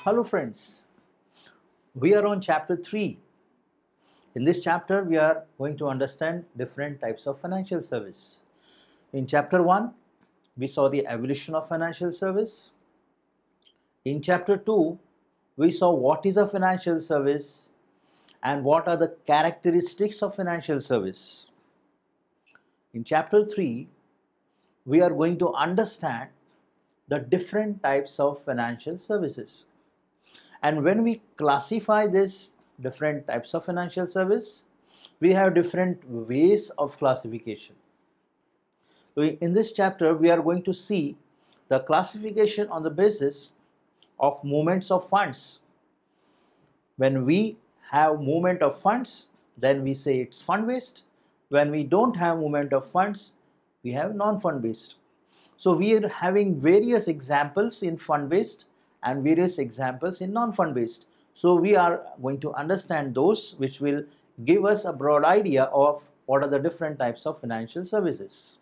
Hello friends, we are on chapter 3. In this chapter we are going to understand different types of financial service. In chapter 1 we saw the evolution of financial service. In chapter 2 we saw what is a financial service and what are the characteristics of financial service. In chapter 3 we are going to understand the different types of financial services. And when we classify these different types of financial service, we have different ways of classification. In this chapter, we are going to see the classification on the basis of movements of funds. When we have movement of funds, then we say it's fund-based. When we don't have movement of funds, we have non-fund-based. So we are having various examples in fund-based and various examples in non-fund based. So we are going to understand those which will give us a broad idea of what are the different types of financial services.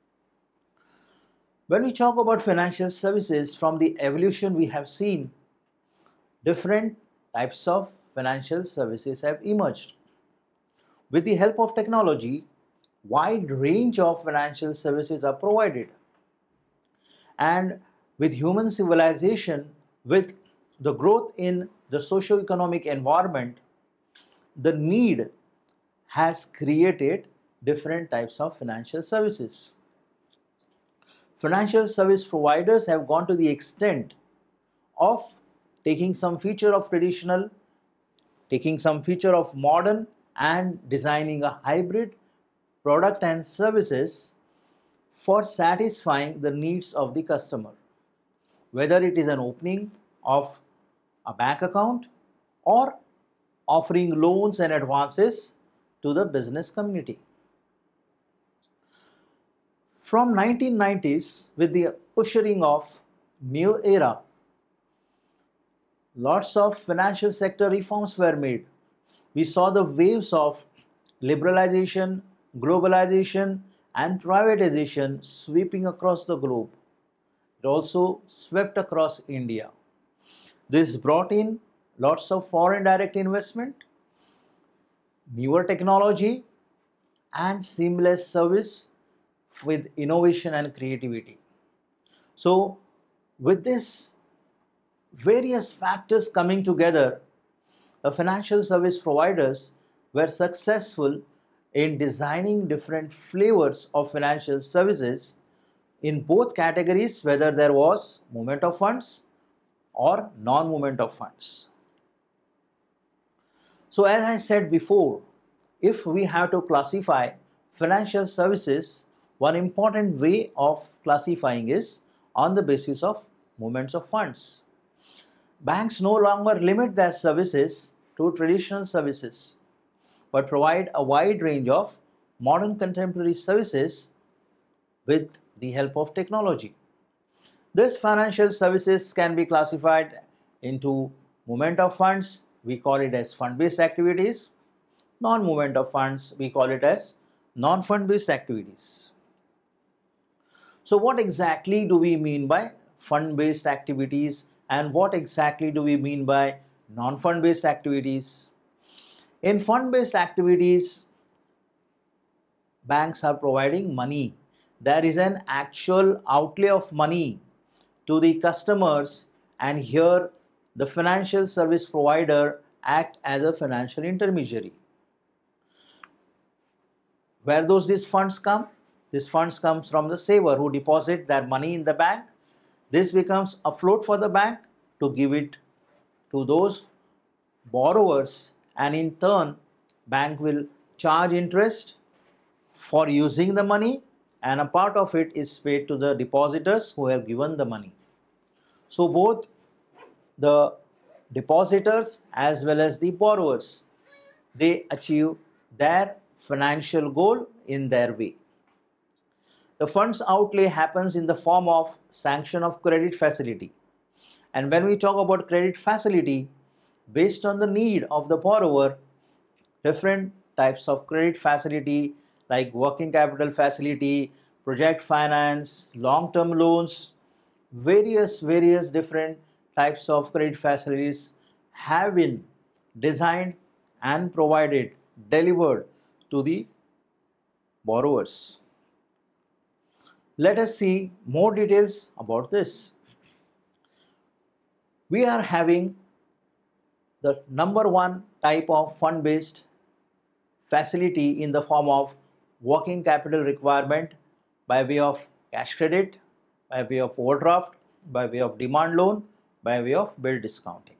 When we talk about financial services, from the evolution we have seen different types of financial services have emerged. With the help of technology, wide range of financial services are provided. And with human civilization, with the growth in the socio-economic environment, the need has created different types of financial services. Financial service providers have gone to the extent of taking some feature of traditional, taking some feature of modern, and designing a hybrid product and services for satisfying the needs of the customer. Whether it is an opening of a bank account or offering loans and advances to the business community. From 1990s, with the ushering of new era, lots of financial sector reforms were made. We saw the waves of liberalization, globalization, and privatization sweeping across the globe. It also swept across India. This brought in lots of foreign direct investment, newer technology, and seamless service with innovation and creativity. So, with this various factors coming together, the financial service providers were successful in designing different flavors of financial services in both categories, whether there was movement of funds or non-movement of funds. So as I said before, if we have to classify financial services, one important way of classifying is on the basis of movements of funds. Banks no longer limit their services to traditional services, but provide a wide range of modern contemporary services with the help of technology. These financial services can be classified into movement of funds, we call it as fund-based activities. Non-movement of funds, we call it as non-fund-based activities. So what exactly do we mean by fund-based activities and what exactly do we mean by non-fund-based activities? In fund-based activities, banks are providing money. There is an actual outlay of money to the customers, and here the financial service provider act as a financial intermediary. Where these funds come? These funds comes from the saver who deposit their money in the bank. This becomes a float for the bank to give it to those borrowers, and in turn bank will charge interest for using the money, and a part of it is paid to the depositors who have given the money. So both the depositors as well as the borrowers, they achieve their financial goal in their way. The funds outlay happens in the form of sanction of credit facility. And when we talk about credit facility, based on the need of the borrower, different types of credit facility like working capital facility, project finance, long-term loans, various different types of credit facilities have been designed and provided, delivered to the borrowers. Let us see more details about this. We are having the number one type of fund-based facility in the form of working capital requirement by way of cash credit, by way of overdraft, by way of demand loan, by way of bill discounting.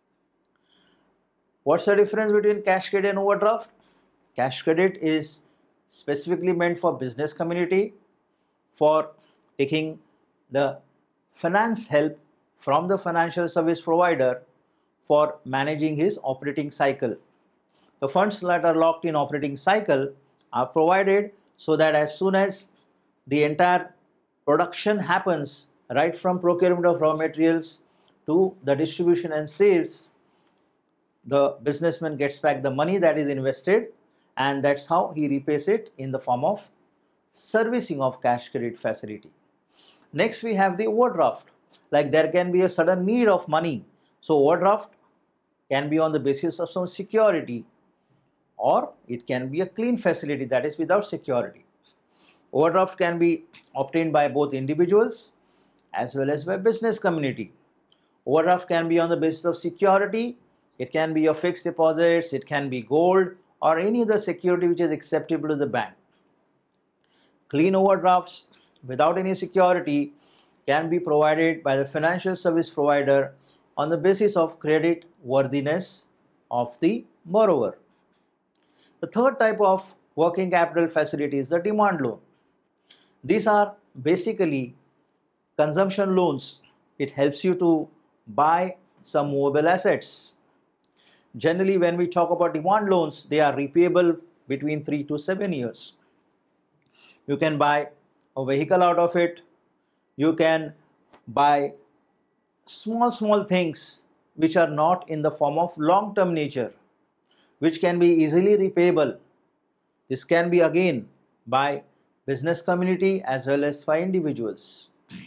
What's the difference between cash credit and overdraft? Cash credit is specifically meant for business community for taking the finance help from the financial service provider for managing his operating cycle. The funds that are locked in operating cycle are provided so that as soon as the entire production happens, right from procurement of raw materials to the distribution and sales, the businessman gets back the money that is invested, and that's how he repays it in the form of servicing of cash credit facility. Next, we have the overdraft. Like there can be a sudden need of money. So overdraft can be on the basis of some security, or it can be a clean facility that is without security. Overdraft can be obtained by both individuals as well as by business community. Overdraft can be on the basis of security. It can be your fixed deposits, it can be gold, or any other security which is acceptable to the bank. Clean overdrafts without any security can be provided by the financial service provider on the basis of credit worthiness of the borrower. The third type of working capital facility is the demand loan. These are basically consumption loans. It helps you to buy some movable assets. Generally, when we talk about demand loans, they are repayable between 3 to 7 years. You can buy a vehicle out of it. You can buy small things which are not in the form of long-term nature, which can be easily repayable. This can be again by business community as well as by individuals.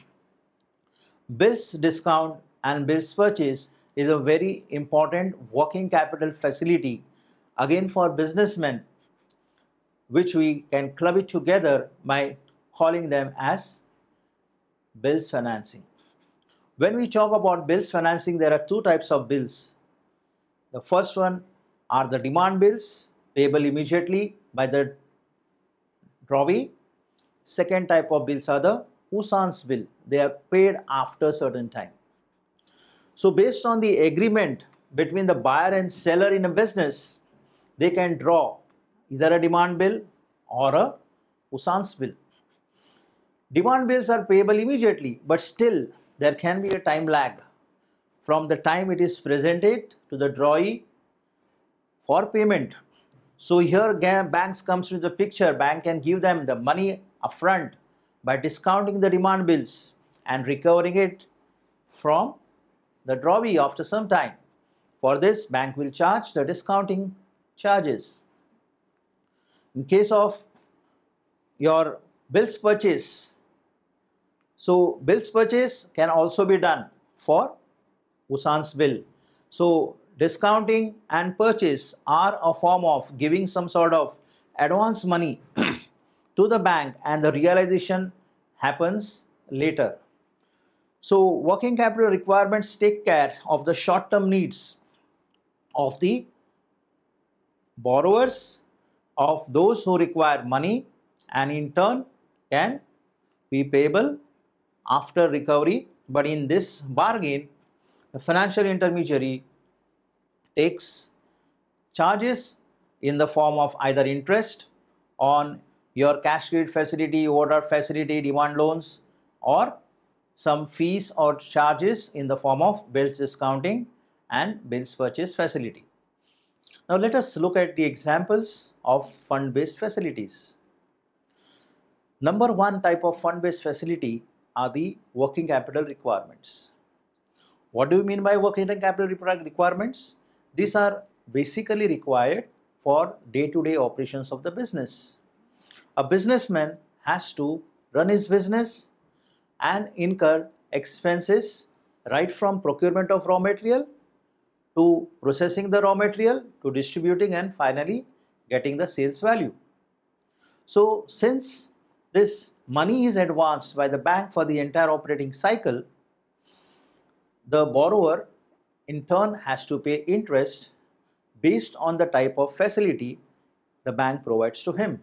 Bills discount and bills purchase is a very important working capital facility again for businessmen, which we can club it together by calling them as bills financing. When we talk about bills financing, there are two types of bills. The first one are the demand bills payable immediately by the drawee. Second type of bills are the usance bill. They are paid after a certain time. So based on the agreement between the buyer and seller in a business, they can draw either a demand bill or a usance bill. Demand bills are payable immediately, but still there can be a time lag from the time it is presented to the drawee for payment. So here banks comes into the picture. Bank can give them the money upfront by discounting the demand bills and recovering it from the drawee after some time. For this, bank will charge the discounting charges. In case of your bills purchase, so bills purchase can also be done for usance bill. So discounting and purchase are a form of giving some sort of advance money to the bank, and the realization happens later. So working capital requirements take care of the short-term needs of the borrowers, of those who require money, and in turn can be payable after recovery. But in this bargain, the financial intermediary takes charges in the form of either interest on your cash credit facility, overdraft facility, demand loans, or some fees or charges in the form of bills discounting and bills purchase facility. Now let us look at the examples of fund-based facilities. Number one type of fund-based facility are the working capital requirements. What do you mean by working capital requirements? These are basically required for day-to-day operations of the business. A businessman has to run his business and incur expenses right from procurement of raw material to processing the raw material to distributing and finally getting the sales value. So since this money is advanced by the bank for the entire operating cycle, the borrower in turn has to pay interest based on the type of facility the bank provides to him.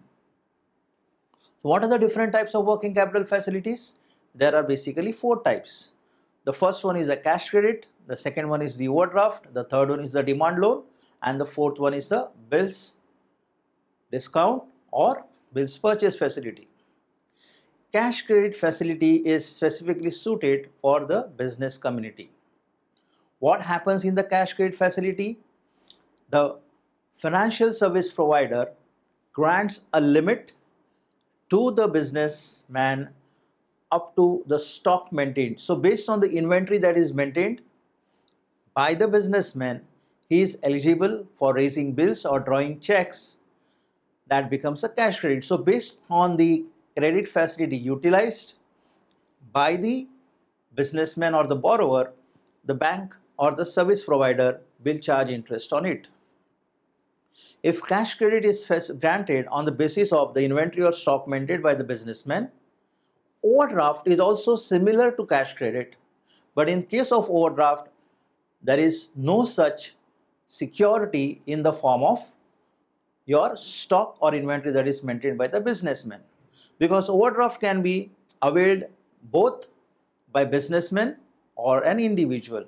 So what are the different types of working capital facilities? There are basically 4 types. The first one is the cash credit, the second one is the overdraft, the third one is the demand loan, and the fourth one is the bills discount or bills purchase facility. Cash credit facility is specifically suited for the business community. What happens in the cash credit facility? The financial service provider grants a limit to the businessman up to the stock maintained. So based on the inventory that is maintained by the businessman, he is eligible for raising bills or drawing checks. That becomes a cash credit. So based on the credit facility utilized by the businessman or the borrower, the bank or the service provider will charge interest on it. If cash credit is granted on the basis of the inventory or stock maintained by the businessman, overdraft is also similar to cash credit, but in case of overdraft, there is no such security in the form of your stock or inventory that is maintained by the businessman, because overdraft can be availed both by businessmen or an individual.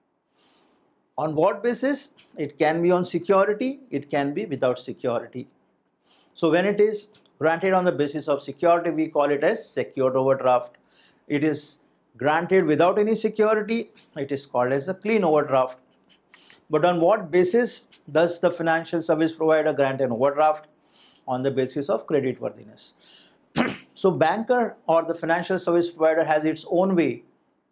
On what basis? It can be on security, it can be without security. So when it is granted on the basis of security, we call it as secured overdraft. It is granted without any security, it is called as a clean overdraft. But on what basis does the financial service provider grant an overdraft? On the basis of creditworthiness. So banker or the financial service provider has its own way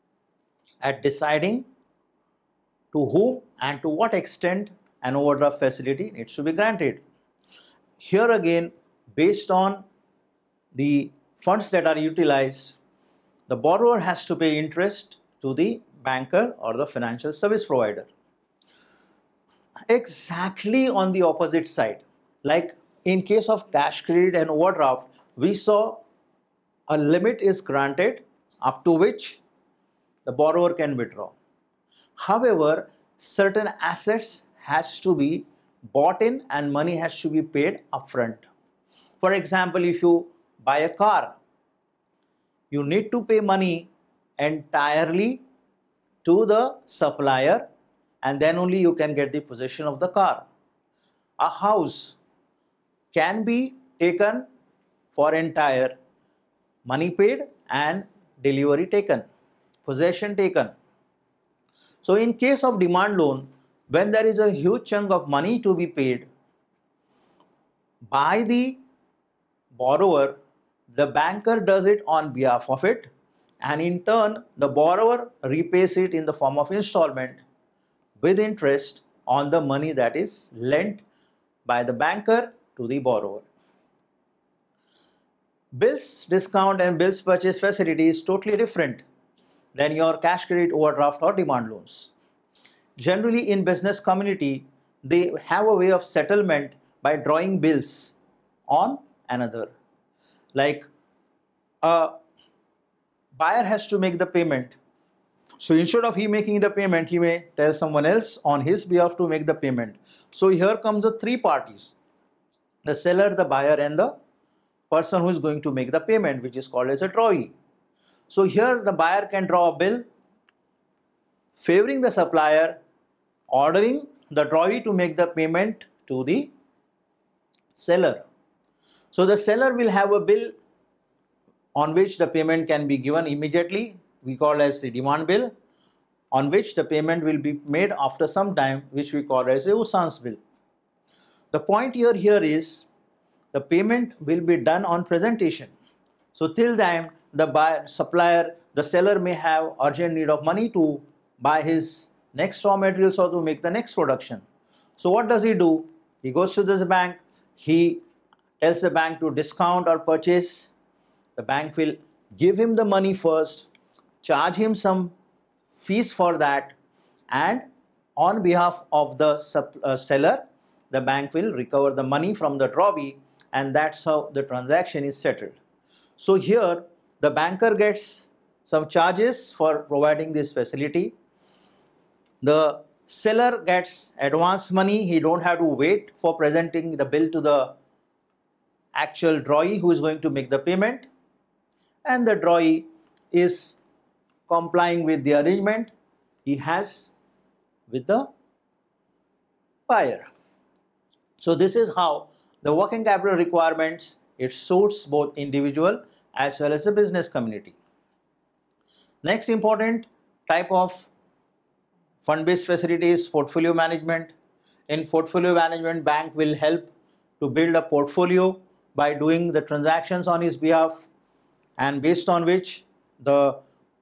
at deciding to whom and to what extent an overdraft facility needs to be granted. Here again, based on the funds that are utilized, the borrower has to pay interest to the banker or the financial service provider. Exactly on the opposite side, like in case of cash credit and overdraft, we saw a limit is granted up to which the borrower can withdraw. However, certain assets has to be bought in and money has to be paid upfront. For example, if you buy a car, you need to pay money entirely to the supplier and then only you can get the possession of the car. A house can be taken for entire money paid and delivery taken, possession taken. So in case of demand loan, when there is a huge chunk of money to be paid by the borrower, the banker does it on behalf of it, and in turn the borrower repays it in the form of installment with interest on the money that is lent by the banker to the borrower. Bills discount and bills purchase facility is totally different than your cash credit, overdraft or demand loans. Generally in business community, they have a way of settlement by drawing bills on another. Like a buyer has to make the payment. So instead of he making the payment, he may tell someone else on his behalf to make the payment. So here comes the 3 parties, the seller, the buyer and the person who is going to make the payment, which is called as a drawee. So here the buyer can draw a bill favoring the supplier, ordering the drawee to make the payment to the seller. So the seller will have a bill on which the payment can be given immediately, we call as the demand bill, on which the payment will be made after some time, which we call as a usance bill. The point here is the payment will be done on presentation. So till then the buyer, supplier, the seller may have urgent need of money to buy his next raw materials or to make the next production. So what does he do? He goes to this bank, he tells the bank to discount or purchase. The bank will give him the money first, charge him some fees for that, and on behalf of the seller, the bank will recover the money from the drawee, and that's how the transaction is settled. So here the banker gets some charges for providing this facility. The seller gets advance money. He don't have to wait for presenting the bill to the actual drawee who is going to make the payment, and the drawee is complying with the arrangement he has with the buyer. So this is how the working capital requirements, it suits both individual as well as the business community. Next important type of fund-based facility is portfolio management. In portfolio management, bank will help to build a portfolio by doing the transactions on his behalf, and based on which the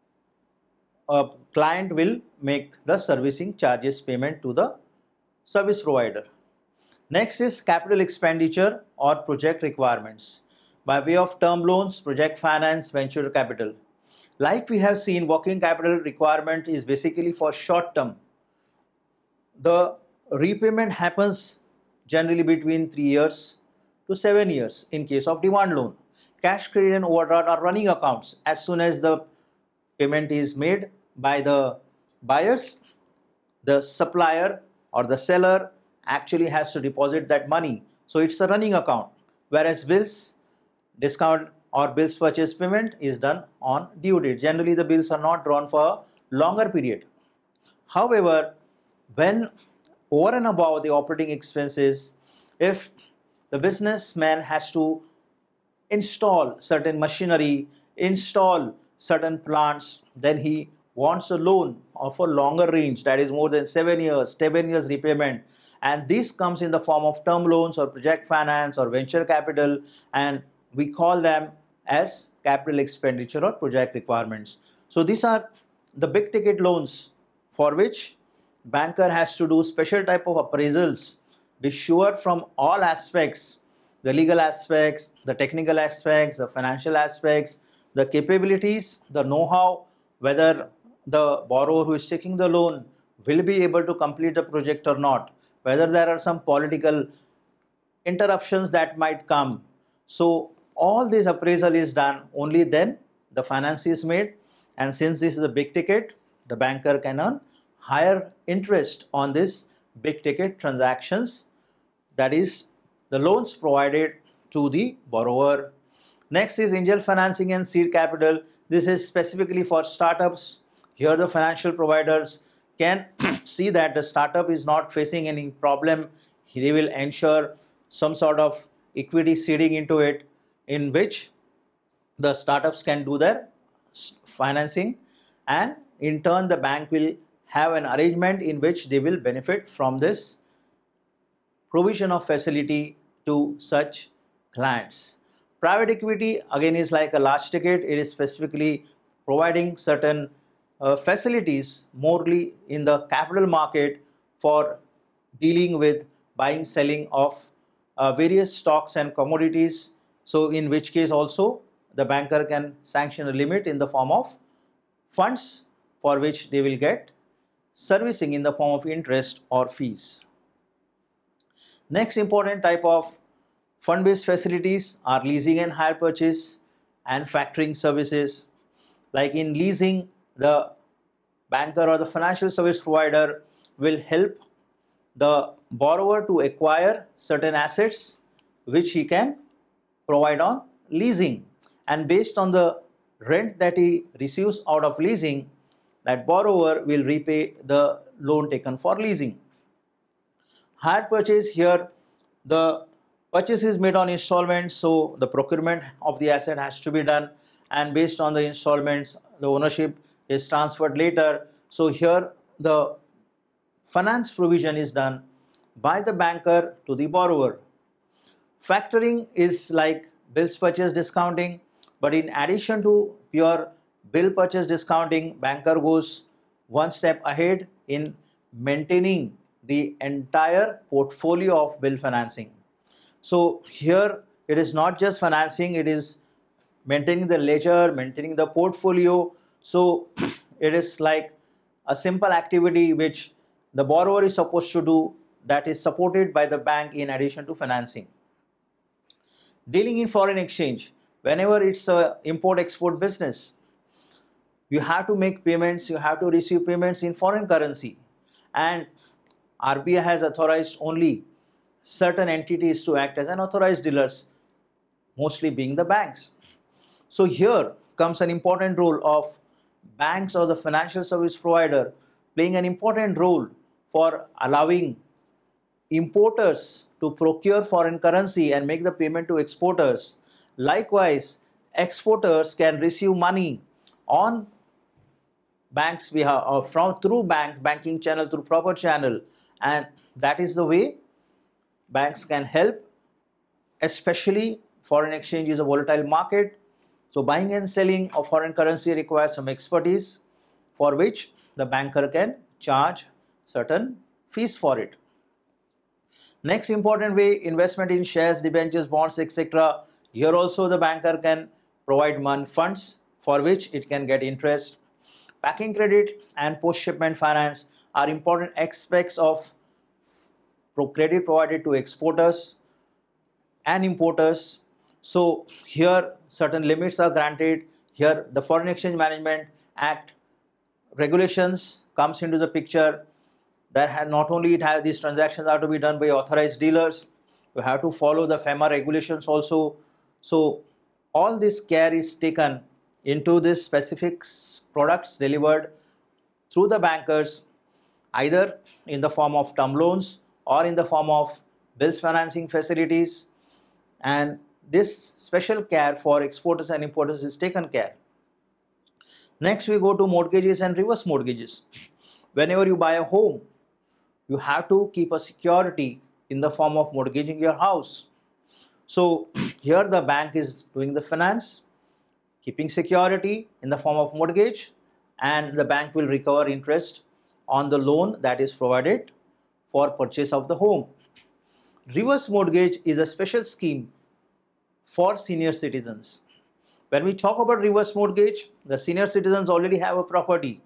client will make the servicing charges payment to the service provider. Next is capital expenditure or project requirements by way of term loans, project finance, venture capital. Like we have seen, working capital requirement is basically for short term. The repayment happens generally between 3 years to 7 years in case of demand loan. Cash credit and overdraft are running accounts. As soon as the payment is made by the buyers, the supplier or the seller actually has to deposit that money. So it's a running account, whereas bills, discount or bills purchase payment is done on due date. Generally the bills are not drawn for a longer period. However, when over and above the operating expenses, if the businessman has to install certain machinery, install certain plants, then he wants a loan of a longer range, that is more than 7 years, 7 years repayment, and this comes in the form of term loans or project finance or venture capital, and we call them as capital expenditure or project requirements. So these are the big ticket loans for which banker has to do special type of appraisals, be sure from all aspects, the legal aspects, the technical aspects, the financial aspects, the capabilities, the know-how, whether the borrower who is taking the loan will be able to complete the project or not, whether there are some political interruptions that might come. So all this appraisal is done, only then the finance is made, and since this is a big ticket, the banker can earn higher interest on this big ticket transactions, that is the loans provided to the borrower. Next is angel financing and seed capital. This is specifically for startups. Here the financial providers can see that the startup is not facing any problem. They will ensure some sort of equity seeding into it, in which the startups can do their financing, and in turn the bank will have an arrangement in which they will benefit from this provision of facility to such clients. Private equity again is like a large ticket. It is specifically providing certain facilities morely in the capital market for dealing with buying, selling of various stocks and commodities. So in which case also the banker can sanction a limit in the form of funds for which they will get servicing in the form of interest or fees. Next important type of fund-based facilities are leasing and hire purchase and factoring services. Like in leasing, the banker or the financial service provider will help the borrower to acquire certain assets which he can provide on leasing, and based on the rent that he receives out of leasing, that borrower will repay the loan taken for leasing. Hire purchase, here the purchase is made on installments, so the procurement of the asset has to be done, and based on the installments the ownership is transferred later. So here the finance provision is done by the banker to the borrower. Factoring is like bills purchase discounting, but in addition to pure bill purchase discounting, banker goes one step ahead in maintaining the entire portfolio of bill financing. So here it is not just financing, it is maintaining the ledger, maintaining the portfolio. So it is like a simple activity which the borrower is supposed to do, that is supported by the bank in addition to financing. Dealing in foreign exchange, whenever it's a import-export business, you have to make payments, you have to receive payments in foreign currency, and RBI has authorized only certain entities to act as an authorized dealers, mostly being the banks. So here comes an important role of banks or the financial service provider playing an important role for allowing importers to procure foreign currency and make the payment to exporters. Likewise, exporters can receive money on banks behalf or through banking channel, through proper channel, and that is the way banks can help. Especially foreign exchange is a volatile market, so buying and selling of foreign currency requires some expertise, for which the banker can charge certain fees for it. Next important way, investment in shares, debentures, bonds, etc. Here also the banker can provide funds for which it can get interest. Packing credit and post-shipment finance are important aspects of credit provided to exporters and importers. So here certain limits are granted. Here the Foreign Exchange Management Act regulations comes into the picture. That not only it has these transactions are to be done by authorized dealers, you have to follow the FEMA regulations also. So all this care is taken into this specific products delivered through the bankers, either in the form of term loans or in the form of bills financing facilities, and this special care for exporters and importers is taken care. Next we go to mortgages and reverse mortgages. Whenever you buy a home, you have to keep a security in the form of mortgaging your house. So here the bank is doing the finance, keeping security in the form of mortgage, and the bank will recover interest on the loan that is provided for purchase of the home. Reverse mortgage is a special scheme for senior citizens. When we talk about reverse mortgage, the senior citizens already have a property.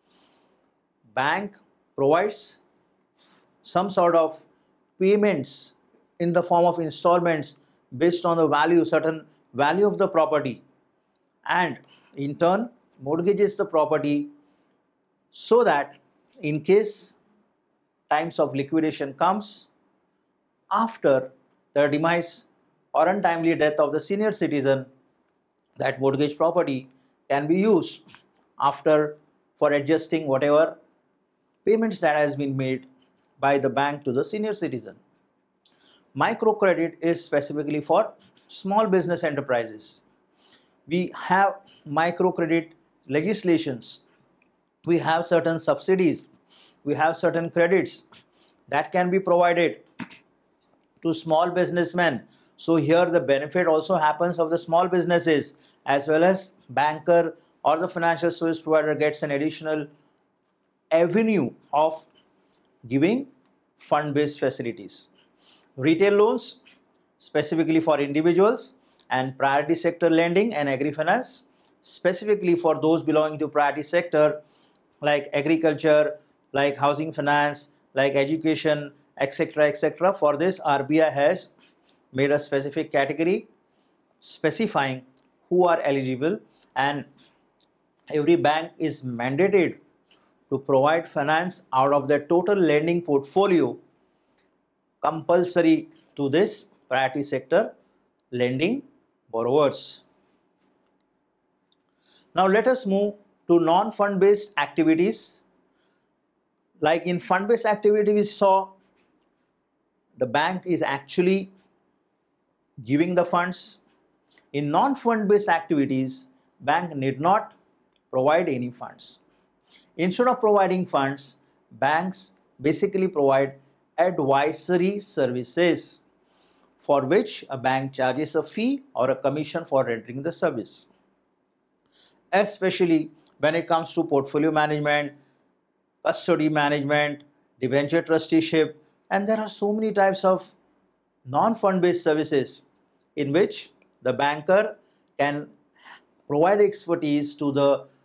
Bank provides some sort of payments in the form of installments based on the value, certain value of the property, and in turn mortgages the property so that in case times of liquidation comes after the demise or untimely death of the senior citizen, that mortgage property can be used after for adjusting whatever payments that has been made by the bank to the senior citizen. Microcredit is specifically for small business enterprises. We have microcredit legislations, we have certain subsidies, we have certain credits that can be provided to small businessmen. So here the benefit also happens of the small businesses, as well as banker or the financial service provider gets an additional avenue of giving fund-based facilities. Retail loans specifically for individuals, and priority sector lending and agri-finance specifically for those belonging to priority sector like agriculture, like housing finance, like education, etc. etc. For this, RBI has made a specific category specifying who are eligible, and every bank is mandated to provide finance out of their total lending portfolio compulsory to this priority sector lending borrowers. Now let us move to non-fund based activities. Like in fund based activity, we saw the bank is actually giving the funds. In non-fund based activities, bank need not provide any funds. Instead of providing funds, banks basically provide advisory services for which a bank charges a fee or a commission for rendering the service. Especially when it comes to portfolio management, custody management, debenture trusteeship, and there are so many types of non-fund based services in which the banker can provide expertise to the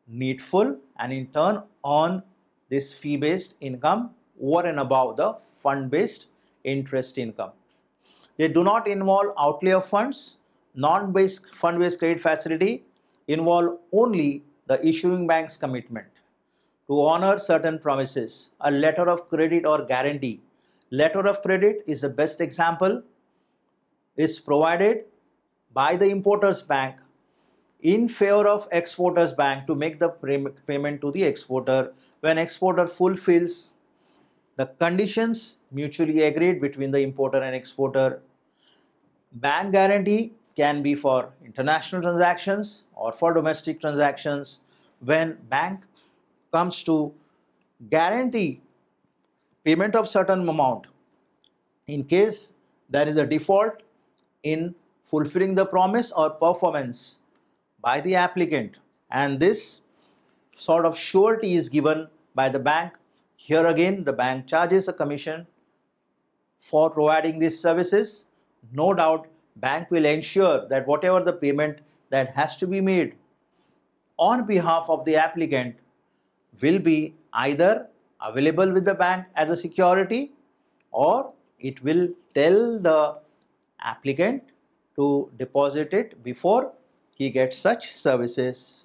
needful and in turn earn this fee-based income over and above the fund-based interest income. They do not involve outlay of funds. Non-based fund-based credit facility involve only the issuing bank's commitment to honor certain promises, a letter of credit or guarantee. Letter of credit is the best example, is provided by the importer's bank in favor of exporter's bank to make the payment to the exporter when exporter fulfills the conditions mutually agreed between the importer and exporter. Bank guarantee can be for international transactions or for domestic transactions. When bank comes to guarantee payment of certain amount in case there is a default in fulfilling the promise or performance by the applicant, and this sort of surety is given by the bank. Here again the bank charges a commission for providing these services. No doubt bank will ensure that whatever the payment that has to be made on behalf of the applicant will be either available with the bank as a security or it will tell the applicant to deposit it before he gets such services.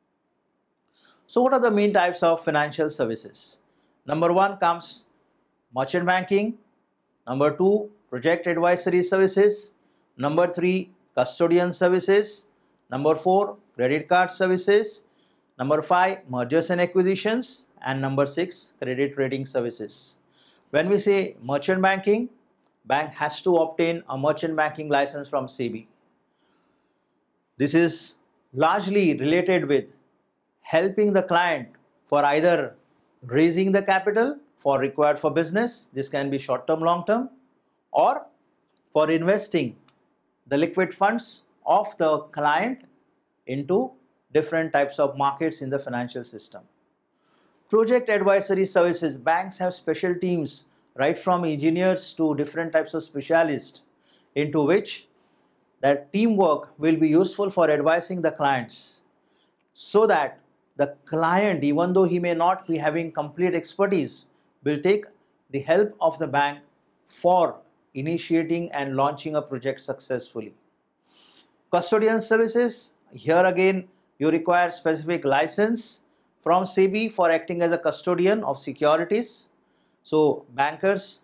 So what are the main types of financial services? Number 1 comes merchant banking. Number 2, project advisory services. Number 3, custodian services. Number 4, credit card services. Number 5, mergers and acquisitions. And number 6, credit rating services. When we say merchant banking, bank has to obtain a merchant banking license from SEBI. This is largely related with helping the client for either raising the capital for required for business, this can be short term, long term, or for investing the liquid funds of the client into different types of markets in the financial system. Project advisory services, banks have special teams right from engineers to different types of specialists into which that teamwork will be useful for advising the clients so that the client, even though he may not be having complete expertise, will take the help of the bank for initiating and launching a project successfully. Custodian services, here again you require specific license from SEBI for acting as a custodian of securities. So bankers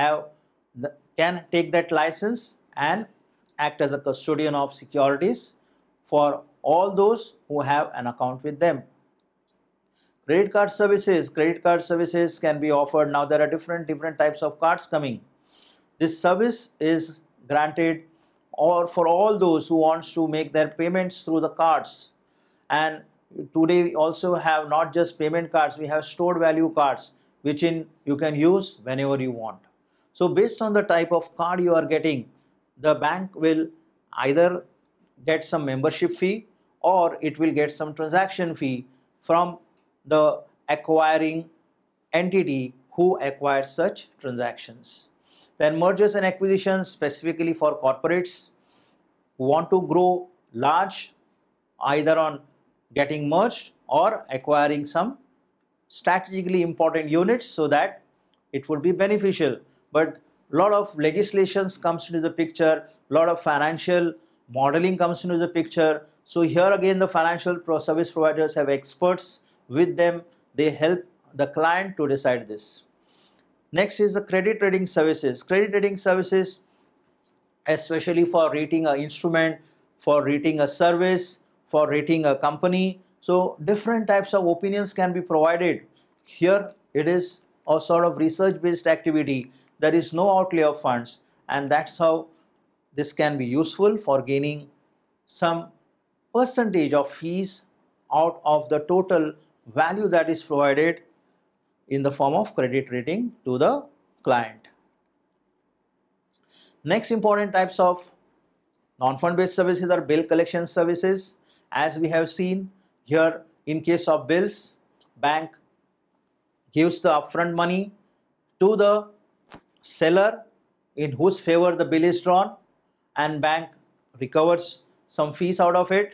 can take that license and act as a custodian of securities for all those who have an account with them. Credit card services can be offered. Now there are different types of cards coming. This service is granted or for all those who wants to make their payments through the cards. And today we also have not just payment cards, we have stored value cards which you can use whenever you want. So based on the type of card you are getting, the bank will either get some membership fee or it will get some transaction fee from the acquiring entity who acquires such transactions. Then mergers and acquisitions, specifically for corporates who want to grow large, either on getting merged or acquiring some strategically important units so that it would be beneficial. But a lot of legislations comes into the picture, a lot of financial modeling comes into the picture. So here again the financial service providers have experts with them. They help the client to decide this. Next is the credit rating services. Credit rating services, especially for rating an instrument, for rating a service, for rating a company. So different types of opinions can be provided. Here it is a sort of research based activity. There is no outlay of funds, and that's how this can be useful for gaining some percentage of fees out of the total value that is provided in the form of credit rating to the client. Next important types of non-fund based services are bill collection services. As we have seen here, in case of bills, bank gives the upfront money to the seller in whose favor the bill is drawn, and bank recovers some fees out of it.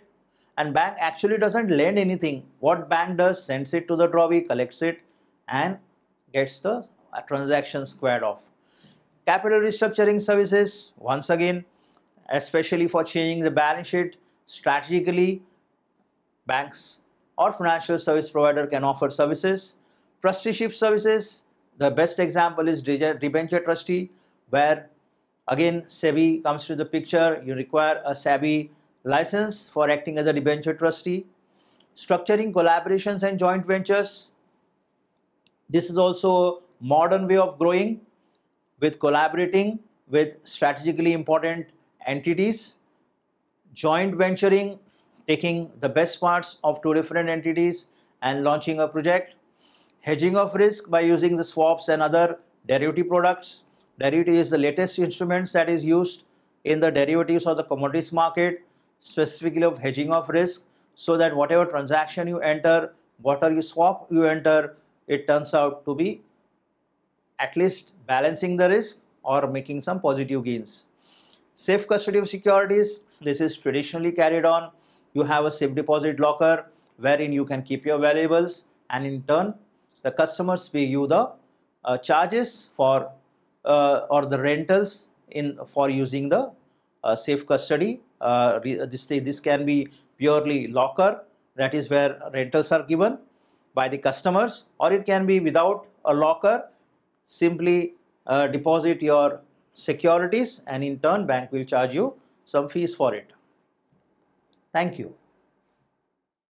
and bank actually doesn't lend anything. What bank does, sends it to the drawee, collects it and gets the transaction squared off. Capital restructuring services, once again, especially for changing the balance sheet strategically, banks or financial service provider can offer services. Trusteeship services, the best example is debenture trustee, where again SEBI comes to the picture. You require a SEBI license for acting as a debenture trustee. Structuring collaborations and joint ventures. This is also a modern way of growing, with collaborating with strategically important entities. Joint venturing, taking the best parts of two different entities and launching a project. Hedging of risk by using the swaps and other derivative products. Derivative is the latest instruments that is used in the derivatives or the commodities market, specifically of hedging of risk, so that whatever transaction you enter, whatever you swap you enter, it turns out to be at least balancing the risk or making some positive gains. Safe custody of securities, this is traditionally carried on. You have a safe deposit locker wherein you can keep your valuables, and in turn the customers pay you the charges for or the rentals for using the safe custody. This can be purely locker, that is where rentals are given by the customers, or it can be without a locker. Simply deposit your securities and in turn bank will charge you some fees for it. Thank you.